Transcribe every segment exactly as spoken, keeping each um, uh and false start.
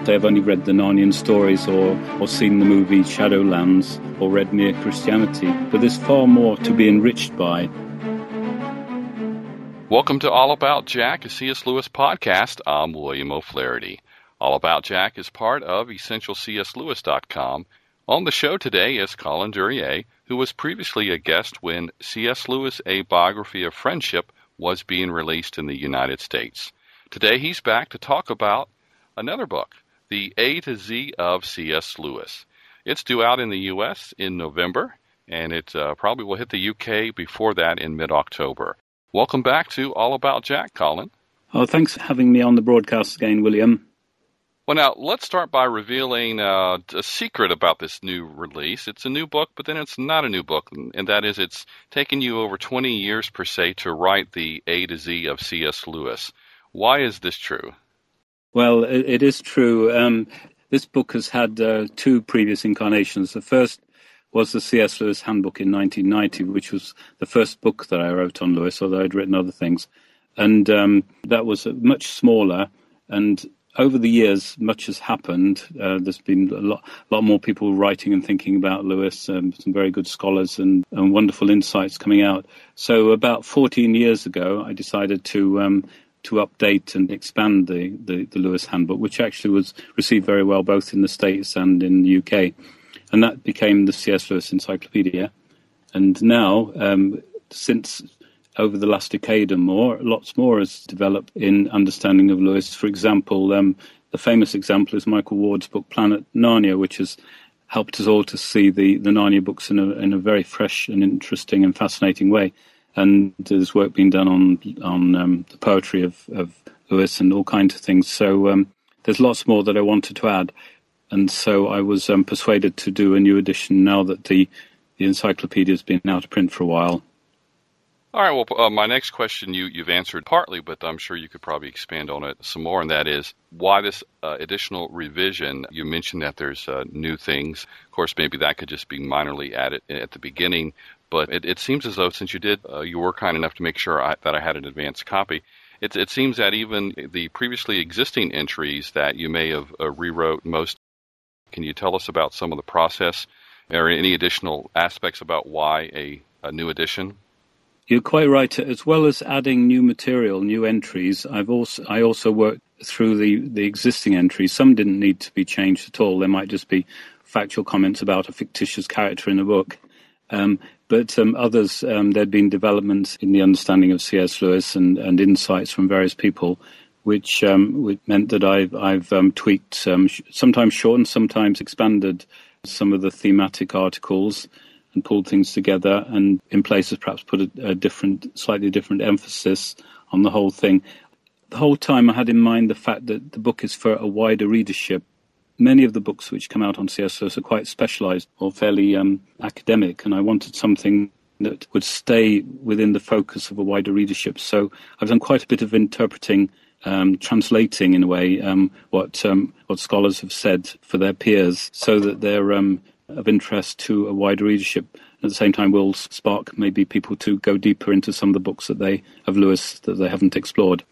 they've only read the Narnian stories or, or seen the movie Shadowlands or read Mere Christianity. But there's far more to be enriched by. Welcome to All About Jack, a C S. Lewis podcast. I'm William O'Flaherty. All About Jack is part of essential c s lewis dot com. On the show today is Colin Duryea, who was previously a guest when C S. Lewis, A Biography of Friendship was being released in the United States. Today he's back to talk about another book, The A to Z of C S. Lewis. It's due out in the U S in November, and it uh, probably will hit the U K before that in mid-October. Welcome back to All About Jack, Colin. Oh, thanks for having me on the broadcast again, William. Well, now, let's start by revealing uh, a secret about this new release. It's a new book, but then it's not a new book, and that is it's taken you over twenty years, per se, to write the A to Z of C S. Lewis. Why is this true? Well, it, it is true. Um, this book has had uh, two previous incarnations. The first was the C S. Lewis Handbook in nineteen ninety, which was the first book that I wrote on Lewis, although I'd written other things. And um, that was much smaller, and over the years, much has happened. Uh, there's been a lot, lot more people writing and thinking about Lewis, um, some very good scholars and, and wonderful insights coming out. So about fourteen years ago, I decided to um, to update and expand the, the, the Lewis Handbook, which actually was received very well both in the States and in the U K. And that became the C S. Lewis Encyclopedia. And now, um, since over the last decade and more, lots more has developed in understanding of Lewis. For example, um, the famous example is Michael Ward's book Planet Narnia, which has helped us all to see the, the Narnia books in a, in a very fresh and interesting and fascinating way. And there's work being done on on um, the poetry of, of Lewis and all kinds of things. So um, there's lots more that I wanted to add. And so I was um, persuaded to do a new edition now that the, the encyclopedia has been out of print for a while. All right, well, uh, my next question you, you've answered partly, but I'm sure you could probably expand on it some more, and that is why this uh, additional revision. You mentioned that there's uh, new things. Of course, maybe that could just be minorly added at the beginning, but it, it seems as though since you did, uh, you were kind enough to make sure I, that I had an advance copy, it, it seems that even the previously existing entries that you may have uh, rewrote most. Can you tell us about some of the process or any additional aspects about why a, a new edition? You're quite right. As well as adding new material, new entries, I've also I also worked through the, the existing entries. Some didn't need to be changed at all. There might just be factual comments about a fictitious character in a book. Um, but um, others, um, there had been developments in the understanding of C S. Lewis and, and insights from various people, which, um, which meant that I've, I've um, tweaked, um, sh- sometimes shortened, sometimes expanded some of the thematic articles and pulled things together, and in places perhaps put a, a different, slightly different emphasis on the whole thing. The whole time I had in mind the fact that the book is for a wider readership. Many of the books which come out on C S. Lewis are quite specialised or fairly um, academic, and I wanted something that would stay within the focus of a wider readership. So I've done quite a bit of interpreting, um, translating in a way um, what um, what scholars have said for their peers, so that they're um, of interest to a wider readership. At the same time, will spark maybe people to go deeper into some of the books that they of Lewis that they haven't explored.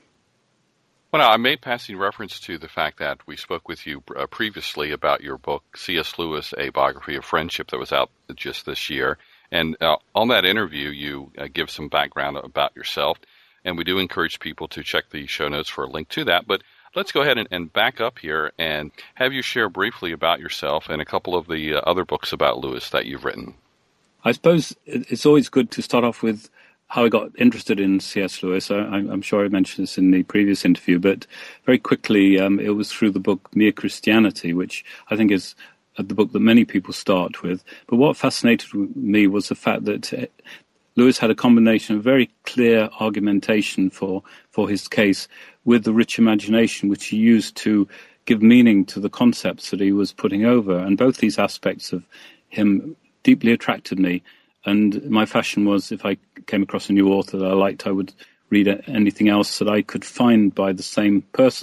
Well, now, I made passing reference to the fact that we spoke with you uh, previously about your book, C S. Lewis, A Biography of Friendship, that was out just this year. And uh, on that interview, you uh, give some background about yourself, and we do encourage people to check the show notes for a link to that. But let's go ahead and, and back up here and have you share briefly about yourself and a couple of the uh, other books about Lewis that you've written. I suppose it's always good to start off with how I got interested in C S. Lewis. I, I'm sure I mentioned this in the previous interview, but very quickly um, it was through the book Mere Christianity, which I think is the book that many people start with. But what fascinated me was the fact that Lewis had a combination of very clear argumentation for, for his case with the rich imagination which he used to give meaning to the concepts that he was putting over. And both these aspects of him deeply attracted me. And my fashion was, if I came across a new author that I liked, I would read anything else that I could find by the same person.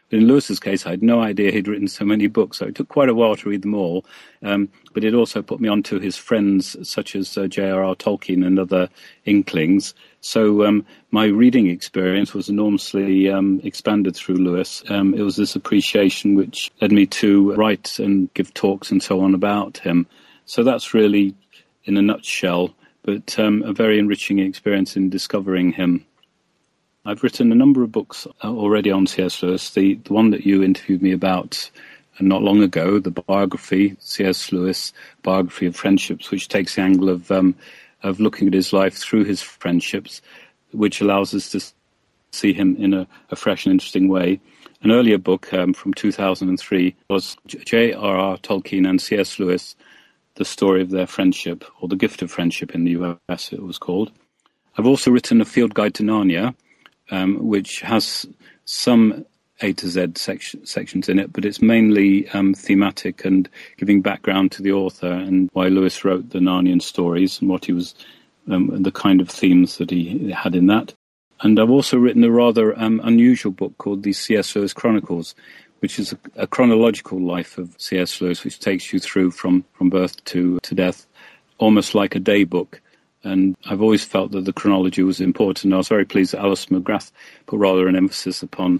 But in Lewis's case, I had no idea he'd written so many books, so it took quite a while to read them all. Um, but it also put me onto his friends, such as uh, J R R Tolkien and other Inklings. So um, my reading experience was enormously um, expanded through Lewis. Um, it was this appreciation which led me to write and give talks and so on about him. So that's really, in a nutshell, but um, a very enriching experience in discovering him. I've written a number of books already on C S. Lewis. The, the one that you interviewed me about not long ago, the biography, C S. Lewis, Biography of Friendships, which takes the angle of um, of looking at his life through his friendships, which allows us to see him in a, a fresh and interesting way. An earlier book um, from two thousand three was J R R Tolkien and C S. Lewis, The Story of Their Friendship, or The Gift of Friendship in the U S it was called. I've also written A Field Guide to Narnia, Um, which has some A to Z section, sections in it, but it's mainly um, thematic and giving background to the author and why Lewis wrote the Narnian stories and what he was, um, the kind of themes that he had in that. And I've also written a rather um, unusual book called the C S. Lewis Chronicles, which is a, a chronological life of C S. Lewis, which takes you through from, from birth to, to death, almost like a day book. And I've always felt that the chronology was important. I was very pleased that Alice McGrath put rather an emphasis upon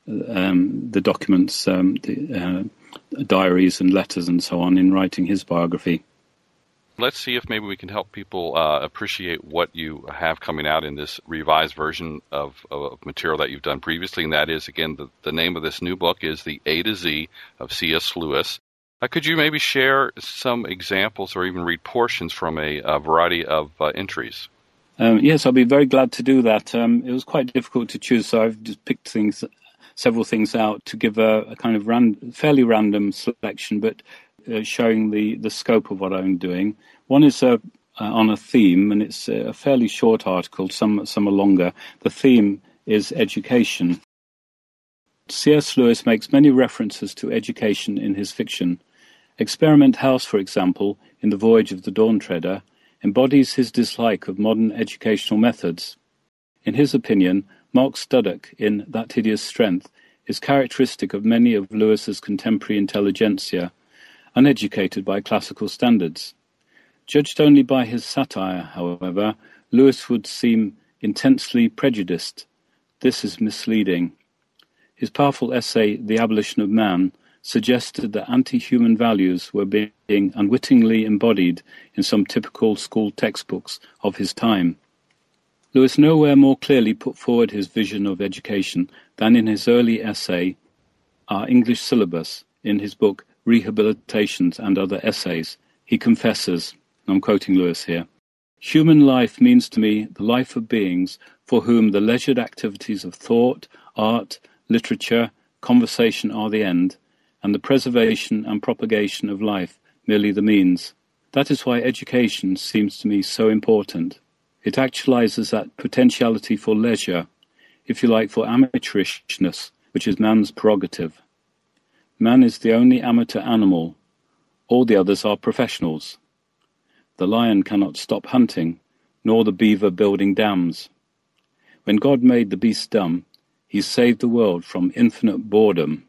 um, the documents, um, the uh, diaries and letters and so on in writing his biography. Let's see if maybe we can help people uh, appreciate what you have coming out in this revised version of, of material that you've done previously. And that is, again, the, the name of this new book is The A to Z of C S. Lewis. Uh, could you maybe share some examples or even read portions from a, a variety of uh, entries? Um, yes, I'll be very glad to do that. Um, it was quite difficult to choose, so I've just picked things, several things out to give a, a kind of ran, fairly random selection, but uh, showing the, the scope of what I'm doing. One is uh, uh, on a theme, and it's a fairly short article, some, some are longer. The theme is education. C S. Lewis makes many references to education in his fiction. Experiment House, for example, in The Voyage of the Dawn Treader, embodies his dislike of modern educational methods. In his opinion, Mark Studdock in That Hideous Strength is characteristic of many of Lewis's contemporary intelligentsia, uneducated by classical standards. Judged only by his satire, however, Lewis would seem intensely prejudiced. This is misleading. His powerful essay, The Abolition of Man, suggested that anti-human values were being unwittingly embodied in some typical school textbooks of his time. Lewis nowhere more clearly put forward his vision of education than in his early essay, Our English Syllabus, in his book Rehabilitations and Other Essays. He confesses, I'm quoting Lewis here, "Human life means to me the life of beings for whom the leisured activities of thought, art, literature, conversation are the end, and the preservation and propagation of life merely the means. That is why education seems to me so important. It actualizes that potentiality for leisure, if you like, for amateurishness, which is man's prerogative. Man is the only amateur animal. All the others are professionals. The lion cannot stop hunting, nor the beaver building dams. When God made the beast dumb, he saved the world from infinite boredom."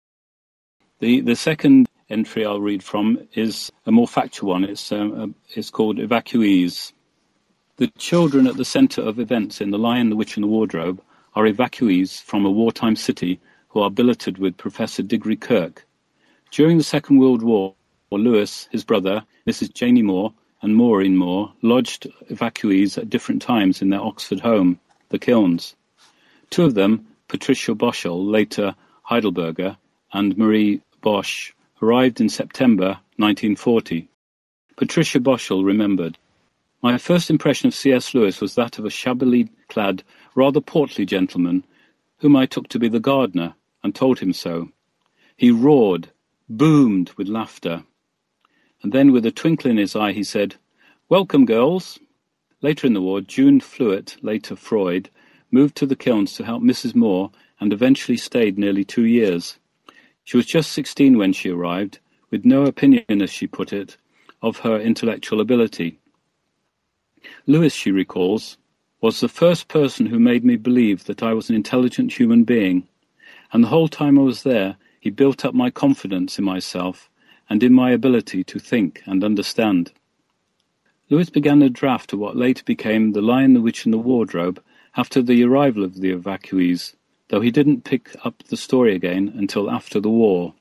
The the second entry I'll read from is a more factual one. It's, um, it's called Evacuees. The children at the centre of events in The Lion, the Witch and the Wardrobe are evacuees from a wartime city who are billeted with Professor Diggory Kirk. During the Second World War, Lewis, his brother, Missus Janie Moore, and Maureen Moore lodged evacuees at different times in their Oxford home, the Kilns. Two of them, Patricia Boschel, later Heidelberger, and Marie Bosch, arrived in September nineteen forty. Patricia Boschel remembered, "My first impression of C S. Lewis was that of a shabbily clad, rather portly gentleman, whom I took to be the gardener, and told him so. He roared, boomed with laughter. And then with a twinkle in his eye he said, 'Welcome, girls.' Later in the war, June Fluett, later Freud, moved to the Kilns to help Missus Moore and eventually stayed nearly two years. She was just sixteen when she arrived, with no opinion, as she put it, of her intellectual ability. Lewis, she recalls, was the first person who made me believe that I was an intelligent human being, and the whole time I was there, he built up my confidence in myself and in my ability to think and understand. Lewis began a draft of what later became The Lion, the Witch and the Wardrobe after the arrival of the evacuees, though he didn't pick up the story again until after the war.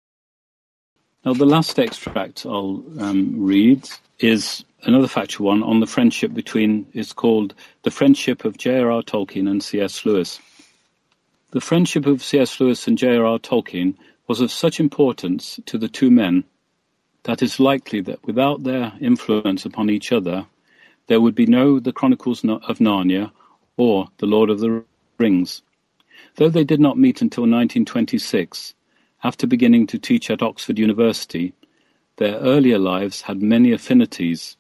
Now, the last extract I'll um, read is another factual one on the friendship between, it's called The Friendship of J R R Tolkien and C S Lewis. The friendship of C S Lewis and J R R Tolkien was of such importance to the two men that it's likely that without their influence upon each other, there would be no The Chronicles of Narnia or The Lord of the Rings. Though they did not meet until nineteen twenty-six, after beginning to teach at Oxford University, their earlier lives had many affinities.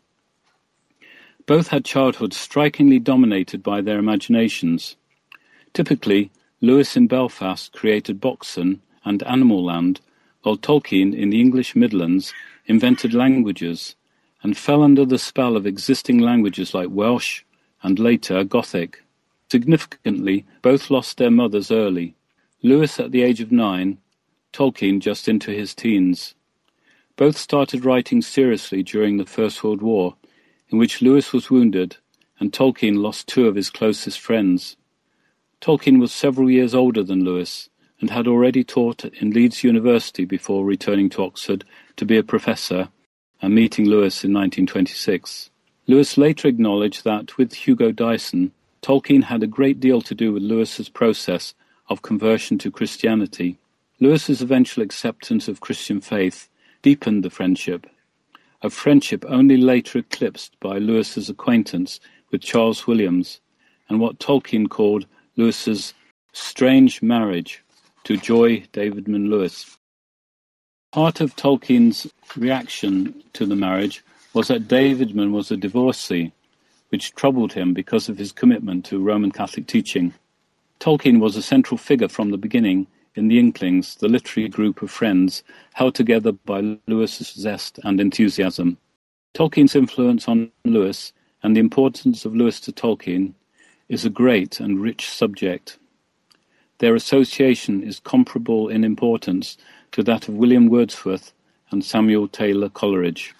Both had childhoods strikingly dominated by their imaginations. Typically, Lewis in Belfast created Boxen and Animal Land, while Tolkien in the English Midlands invented languages and fell under the spell of existing languages like Welsh and later Gothic. Significantly, both lost their mothers early, Lewis at the age of nine, Tolkien just into his teens. Both started writing seriously during the First World War, in which Lewis was wounded and Tolkien lost two of his closest friends. Tolkien was several years older than Lewis and had already taught in Leeds University before returning to Oxford to be a professor and meeting Lewis in nineteen twenty-six. Lewis later acknowledged that, with Hugo Dyson, Tolkien had a great deal to do with Lewis's process of conversion to Christianity. Lewis's eventual acceptance of Christian faith deepened the friendship, a friendship only later eclipsed by Lewis's acquaintance with Charles Williams and what Tolkien called Lewis's strange marriage to Joy Davidman Lewis. Part of Tolkien's reaction to the marriage was that Davidman was a divorcee, which troubled him because of his commitment to Roman Catholic teaching. Tolkien was a central figure from the beginning in the Inklings, the literary group of friends held together by Lewis's zest and enthusiasm. Tolkien's influence on Lewis and the importance of Lewis to Tolkien is a great and rich subject. Their association is comparable in importance to that of William Wordsworth and Samuel Taylor Coleridge.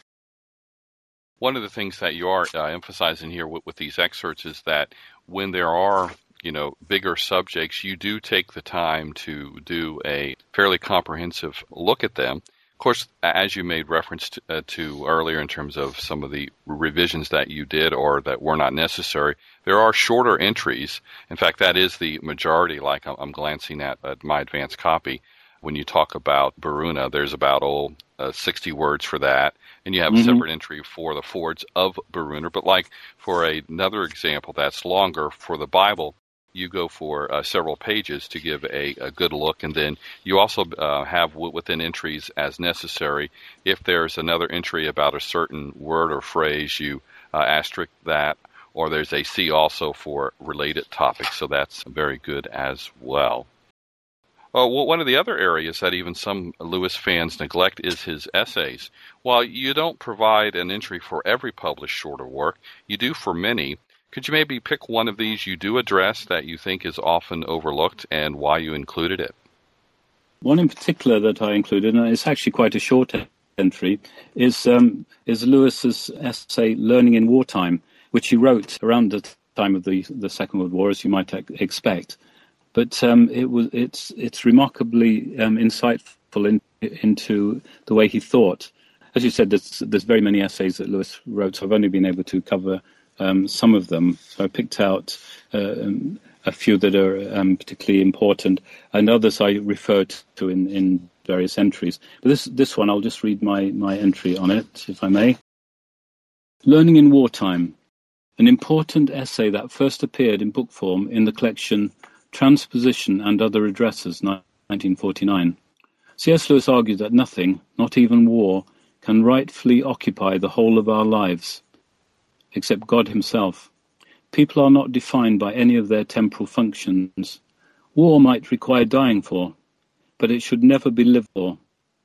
One of the things that you are uh, emphasizing here with, with these excerpts is that when there are you know, bigger subjects, you do take the time to do a fairly comprehensive look at them. Of course, as you made reference to, uh, to earlier in terms of some of the revisions that you did or that were not necessary, there are shorter entries. In fact, that is the majority, like I'm glancing at, at my advanced copy. When you talk about Baruna, there's about oh, uh, sixty words for that, and you have mm-hmm. a separate entry for the fords of Baruna. But like for a, another example that's longer for the Bible, you go for uh, several pages to give a, a good look, and then you also uh, have w- within entries as necessary. If there's another entry about a certain word or phrase, you uh, asterisk that, or there's a C also for related topics, so that's very good as well. Uh, well, one of the other areas that even some Lewis fans neglect is his essays. While you don't provide an entry for every published shorter work, you do for many. Could you maybe pick one of these you do address that you think is often overlooked and why you included it? One in particular that I included, and it's actually quite a short entry, is um, is Lewis's essay "Learning in Wartime," which he wrote around the time of the the Second World War, as you might expect. But um, it was it's it's remarkably um, insightful in, into the way he thought. As you said, there's there's very many essays that Lewis wrote, so I've only been able to cover Um, some of them. So I picked out uh, um, a few that are um, particularly important, and others I referred to in, in various entries. But this this one, I'll just read my, my entry on it, if I may. Learning in Wartime, an important essay that first appeared in book form in the collection Transposition and Other Addresses, nineteen forty-nine. C S Lewis argued that nothing, not even war, can rightfully occupy the whole of our lives, except God himself. People are not defined by any of their temporal functions. War might require dying for, but it should never be lived for.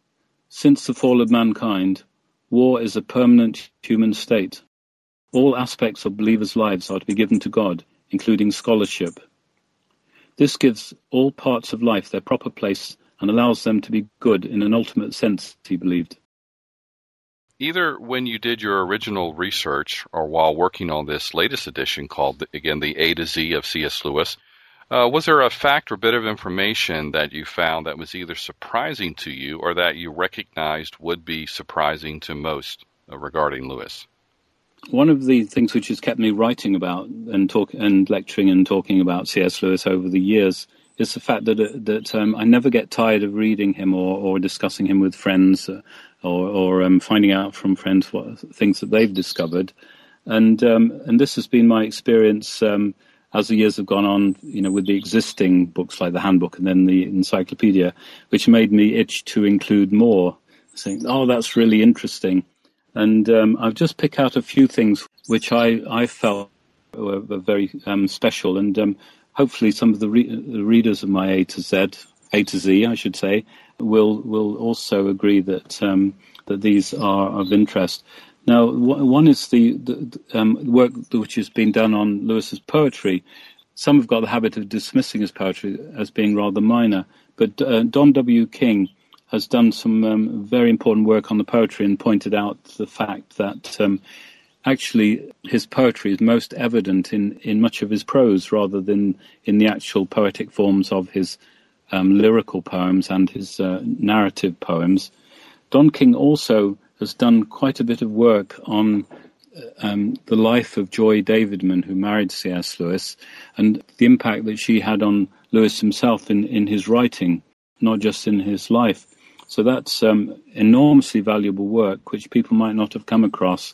Since the fall of mankind, war is a permanent human state. All aspects of believers' lives are to be given to God, including scholarship. This gives all parts of life their proper place and allows them to be good in an ultimate sense, he believed. Either when you did your original research or while working on this latest edition called, again, the A to Z of C S. Lewis, uh, was there a fact or bit of information that you found that was either surprising to you or that you recognized would be surprising to most uh, regarding Lewis? One of the things which has kept me writing about and talk and lecturing and talking about C S. Lewis over the years is the fact that that um, I never get tired of reading him or, or discussing him with friends uh, or, or um, finding out from friends what things that they've discovered, and um, and this has been my experience um, as the years have gone on. You know, with the existing books like the Handbook and then the Encyclopedia, which made me itch to include more, saying, "Oh, that's really interesting." And um, I've just picked out a few things which I, I felt were, were very um, special. And um, hopefully some of the, re- the readers of my A to Z, A to Z, I should say, will will also agree that um, that these are of interest. Now, w- one is the, the um, work which has been done on Lewis's poetry. Some have got the habit of dismissing his poetry as being rather minor, but uh, Don W. King has done some um, very important work on the poetry and pointed out the fact that um, actually his poetry is most evident in, in much of his prose rather than in the actual poetic forms of his um, lyrical poems and his uh, narrative poems. Don King also has done quite a bit of work on um, the life of Joy Davidman, who married C S. Lewis, and the impact that she had on Lewis himself in, in his writing, not just in his life. So that's um, enormously valuable work, which people might not have come across.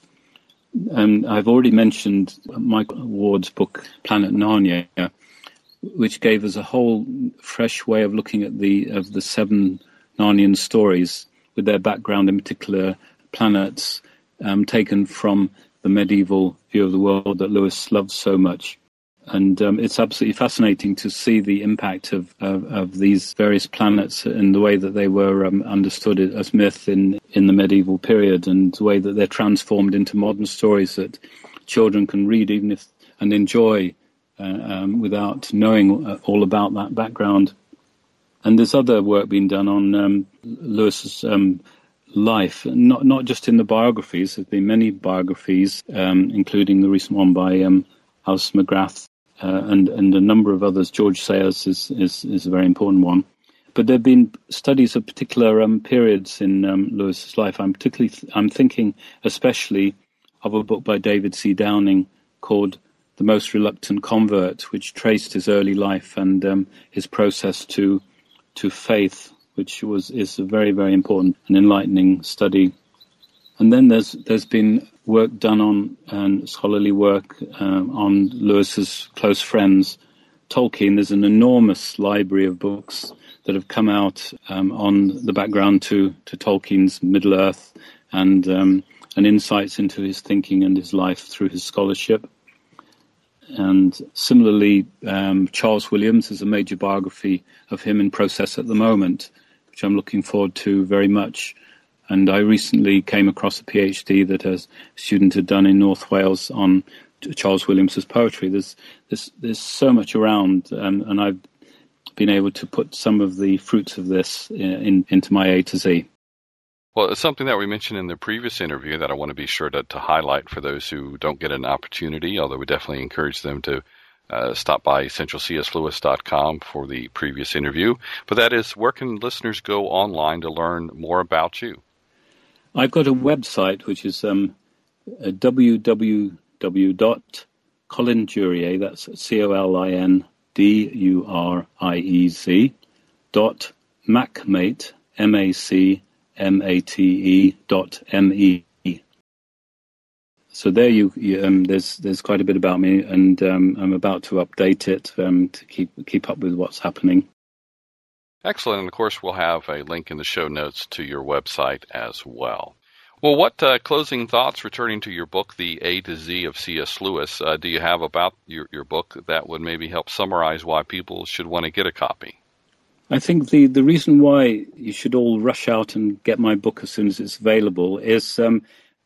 And I've already mentioned Michael Ward's book, Planet Narnia, which gave us a whole fresh way of looking at the of the seven Narnian stories with their background in particular planets um, taken from the medieval view of the world that Lewis loved so much. And um, it's absolutely fascinating to see the impact of, of, of these various planets and the way that they were um, understood as myth in, in the medieval period, and the way that they're transformed into modern stories that children can read even if and enjoy uh, um, without knowing all about that background. And there's other work being done on um, Lewis's um, life, not not just in the biographies. There's been many biographies, um, including the recent one by um, Alice McGrath. Uh, and, and a number of others. George Sayers is, is, is a very important one. But there have been studies of particular um, periods in um, Lewis's life. I'm particularly th- I'm thinking especially of a book by David C. Downing called The Most Reluctant Convert, which traced his early life and um, his process to to faith, which was is a very, very important and enlightening study. And then there's there's been work done on, and scholarly work um, on Lewis's close friends, Tolkien. There's an enormous library of books that have come out um, on the background to, to Tolkien's Middle-earth and, um, and insights into his thinking and his life through his scholarship. And similarly, um, Charles Williams is a major biography of him in process at the moment, which I'm looking forward to very much. And I recently came across a PhD that a student had done in North Wales on Charles Williams's poetry. There's there's, there's so much around, um, and I've been able to put some of the fruits of this in, in, into my A to Z. Well, it's something that we mentioned in the previous interview that I want to be sure to, to highlight for those who don't get an opportunity, although we definitely encourage them to uh, stop by essential c s lewis dot com for the previous interview. But that is, where can listeners go online to learn more about you? I've got a website which is um, w w w dot colin duriez, that's C O L I N D U R I E Z, dot macmate, M A C M A T E dot M E. So there you, you um, there's there's quite a bit about me, and um, I'm about to update it um, to keep keep up with what's happening. Excellent. And of course, we'll have a link in the show notes to your website as well. Well, what uh, closing thoughts, returning to your book, The A to Z of C S. Lewis, uh, do you have about your, your book that would maybe help summarize why people should want to get a copy? I think the, the reason why you should all rush out and get my book as soon as it's available is um,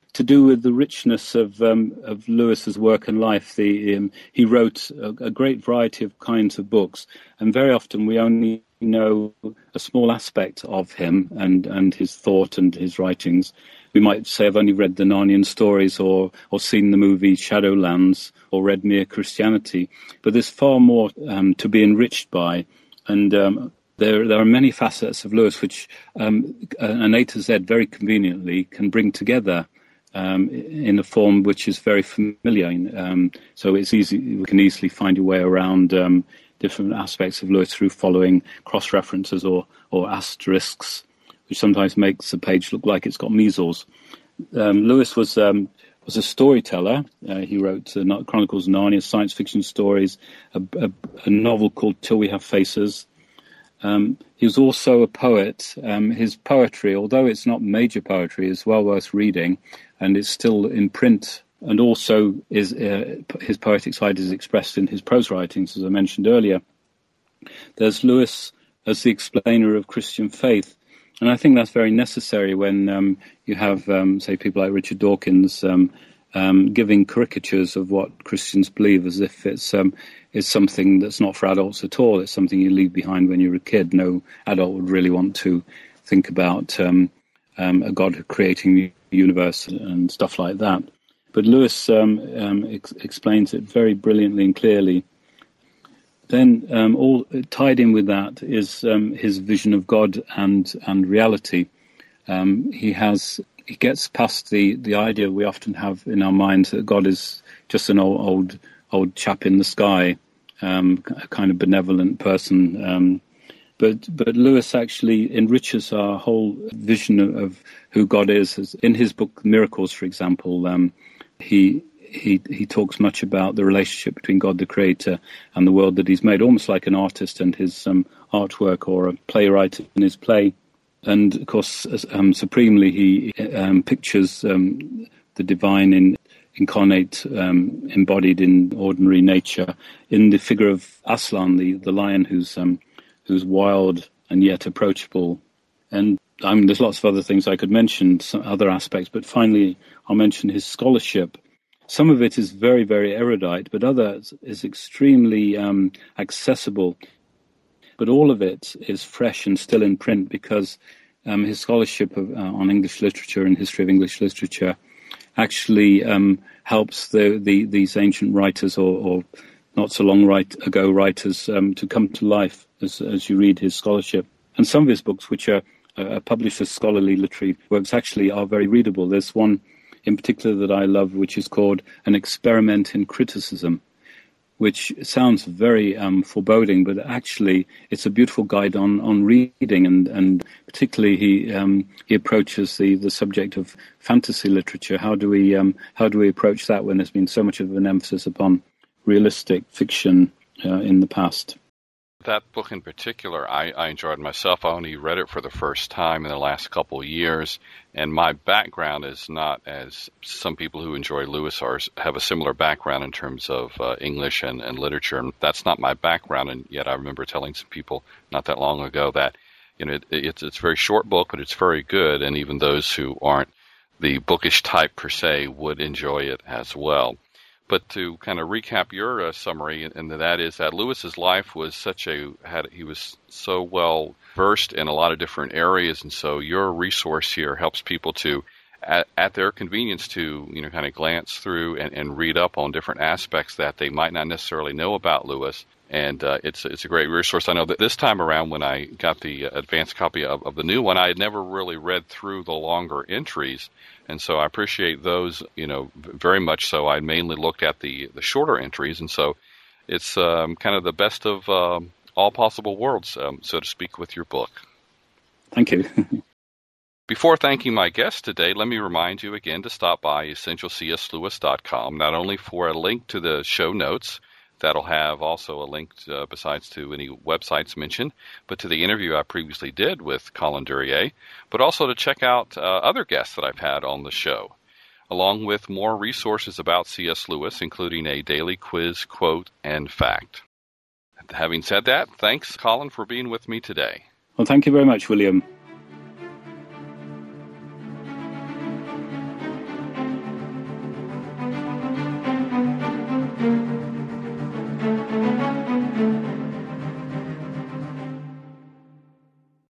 to do with the richness of um, of Lewis's work and life. The um, he wrote a, a great variety of kinds of books, and very often we only know a small aspect of him and, and his thought and his writings. We might say, I've only read the Narnian stories or, or seen the movie Shadowlands or read Mere Christianity. But there's far more um, to be enriched by. And um, there, there are many facets of Lewis which um, an A to Z very conveniently can bring together um, in a form which is very familiar. Um, so it's easy, we can easily find your way around um, different aspects of Lewis through following cross-references or, or asterisks, which sometimes makes a page look like it's got measles. Um, Lewis was um, was a storyteller. Uh, he wrote uh, Chronicles of Narnia, science fiction stories, a, a, a novel called Till We Have Faces. Um, he was also a poet. Um, his poetry, although it's not major poetry, is well worth reading, and it's still in print. And also is uh, his poetic side is expressed in his prose writings, as I mentioned earlier. There's Lewis as the explainer of Christian faith. And I think that's very necessary when um, you have, um, say, people like Richard Dawkins um, um, giving caricatures of what Christians believe as if it's, um, it's something that's not for adults at all. It's something you leave behind when you're a kid. No adult would really want to think about um, um, a God creating the universe and stuff like that. But Lewis um, um, ex- explains it very brilliantly and clearly. Then um, all tied in with that is um, his vision of God and and reality. Um, he has he gets past the, the idea we often have in our minds that God is just an old old, old chap in the sky, um, a kind of benevolent person. Um, but but Lewis actually enriches our whole vision of, of who God is. In his book Miracles, for example, um, he. He he talks much about the relationship between God the Creator and the world that he's made, almost like an artist and his um, artwork, or a playwright in his play. And, of course, um, supremely, he um, pictures um, the divine in, incarnate, um, embodied in ordinary nature, in the figure of Aslan, the, the lion who's um, who's wild and yet approachable. And I mean, there's lots of other things I could mention, some other aspects, but finally I'll mention his scholarship. Some of it is very, very erudite, but others is extremely um, accessible. But all of it is fresh and still in print because um, his scholarship of, uh, on English literature and history of English literature actually um, helps the, the, these ancient writers or, or not so long right ago writers um, to come to life as, as you read his scholarship. And some of his books, which are uh, published as scholarly literary works, actually are very readable. There's one in particular that I love, which is called An Experiment in Criticism, which sounds very um, foreboding, but actually it's a beautiful guide on, on reading, and, and particularly he um, he approaches the, the subject of fantasy literature. How do we um, how do we approach that when there's been so much of an emphasis upon realistic fiction uh, in the past? That book in particular, I, I enjoyed myself. I only read it for the first time in the last couple of years, and my background is not as some people who enjoy Lewis are have a similar background in terms of uh, English and, and literature, and that's not my background. And yet, I remember telling some people not that long ago that you know it, it's it's a very short book, but it's very good, and even those who aren't the bookish type per se would enjoy it as well. But to kind of recap your uh, summary, and that is that Lewis's life was such a had he was so well versed in a lot of different areas, and so your resource here helps people to, at, at their convenience, to you know kind of glance through and, and read up on different aspects that they might not necessarily know about Lewis. And uh, it's it's a great resource. I know that this time around, when I got the advanced copy of, of the new one, I had never really read through the longer entries, and so I appreciate those, you know, very much. So I mainly looked at the, the shorter entries, and so it's um, kind of the best of um, all possible worlds, um, so to speak, with your book. Thank you. Before thanking my guest today, let me remind you again to stop by essential c s lewis dot com, not only for a link to the show notes. That'll have also a link, to, uh, besides to any websites mentioned, but to the interview I previously did with Colin Duryea, but also to check out uh, other guests that I've had on the show, along with more resources about C S. Lewis, including a daily quiz, quote, and fact. Having said that, thanks, Colin, for being with me today. Well, thank you very much, William.